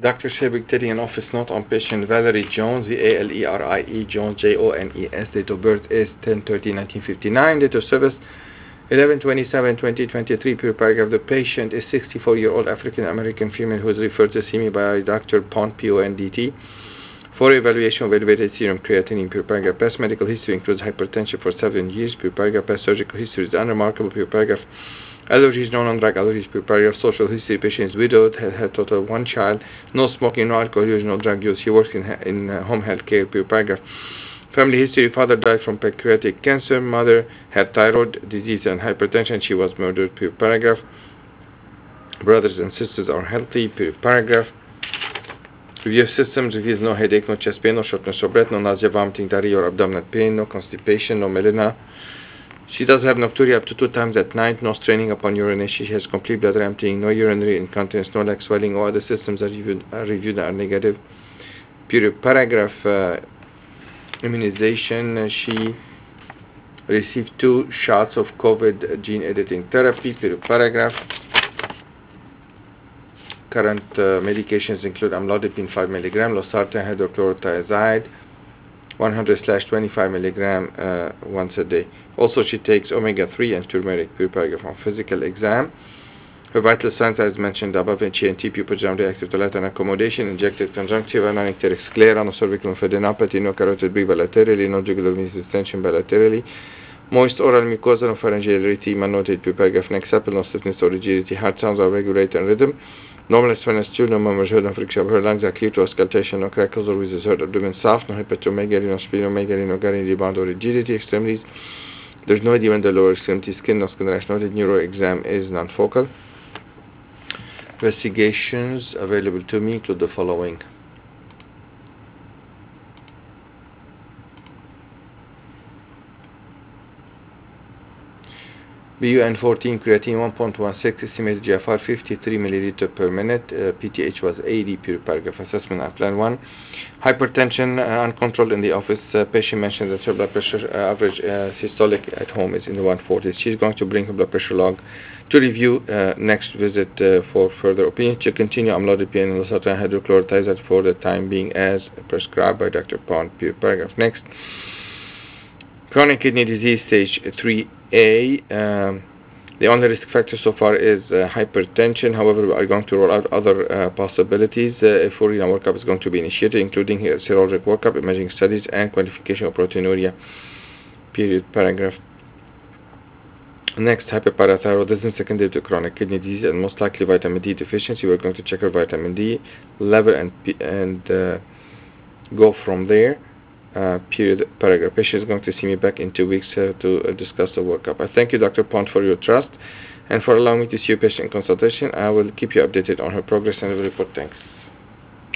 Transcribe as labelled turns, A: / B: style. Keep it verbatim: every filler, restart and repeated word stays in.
A: Doctor Sherbik taking an office note on patient Valerie Jones, V A L E R I E, Jones, J O N E S. Date of birth is ten thirteen nineteen fifty-nine. Date of service eleven twenty-seven twenty twenty-three. Pure paragraph. The patient is sixty-four-year-old African-American female who is referred to see me by Doctor Pond, P O N D T, for evaluation of elevated serum creatinine. Pure paragraph. Past medical history includes hypertension for seven years. Pure paragraph. Past surgical history is unremarkable. Pure paragraph. Allergies, no non-drug allergies. Pure paragraph. Social history: patient is widowed, had had total of one child, no smoking, no alcohol use, no drug use. He works in in uh, home health care. Pure paragraph. Family history: father died from pancreatic cancer, mother had thyroid disease and hypertension, she was murdered. Pure paragraph. Brothers and sisters are healthy. Pure paragraph. Review of systems reveals no headache, no chest pain, no shortness of breath, no nausea, vomiting, diarrhea or abdominal pain, no constipation, no melena. She does have nocturia up to two times at night, no straining upon urination. She has complete bladder emptying, no urinary incontinence, no leg swelling. All other systems are reviewed, are reviewed are negative. Pure paragraph. Uh, immunization. Uh, she received two shots of COVID gene editing therapy. Pure paragraph. Current uh, medications include amlodipine five milligram, losartan hydrochlorothiazide one hundred slash twenty-five milligram uh, once a day. Also, she takes omega three and turmeric. Pure paragraph. On physical exam, her vital signs as mentioned above: H A N T, pupil jam reactive to light and accommodation, injected conjunctiva, non-icteric sclera, no cervical lymphadenopathy, no carotid break bilaterally, no jugular venous distension bilaterally, moist oral mucosa, no pharyngeal erythema, noted. Pure paragraph. Neck supple, no stiffness or rigidity, heart sounds are regulated and rhythm, normal spinal stool, no murmurs heard, no friction of her lungs are clear to auscultation, no crackles or wheezes heard, abdomen soft, no hepatomegaly, no splenomegaly, no galley rebound or rigidity, extremities, there's no edema in the lower extremity, skin, no skin rash noted, neuro exam is non-focal. Investigations available to me include the following: B U N fourteen, creatine one point one six, estimated G F R fifty-three milliliter per minute, uh, P T H was eighty. Pure paragraph. Assessment outline one: hypertension uh, uncontrolled in the office. Uh, patient mentioned that her blood pressure uh, average uh, systolic at home is in the one forties. She's going to bring her blood pressure log to review uh, next visit uh, for further opinion. To continue amlodipine and losartan hydrochlorothiazide for the time being as prescribed by Doctor Pond. Pure paragraph. Next: chronic kidney disease stage three A. Um, the only risk factor so far is uh, hypertension. However, we are going to roll out other uh, possibilities. Uh, a full renal workup is going to be initiated, including uh, serologic workup, imaging studies, and quantification of proteinuria. Period. Paragraph. Next: hyperparathyroidism secondary to chronic kidney disease and most likely vitamin D deficiency. We're going to check her vitamin D level and and uh, go from there. Uh, period. Paragraph. Patient is going to see me back in two weeks uh, to uh, discuss the workup. I thank you, Doctor Pond, for your trust and for allowing me to see your patient in consultation. I will keep you updated on her progress and will report. Thanks.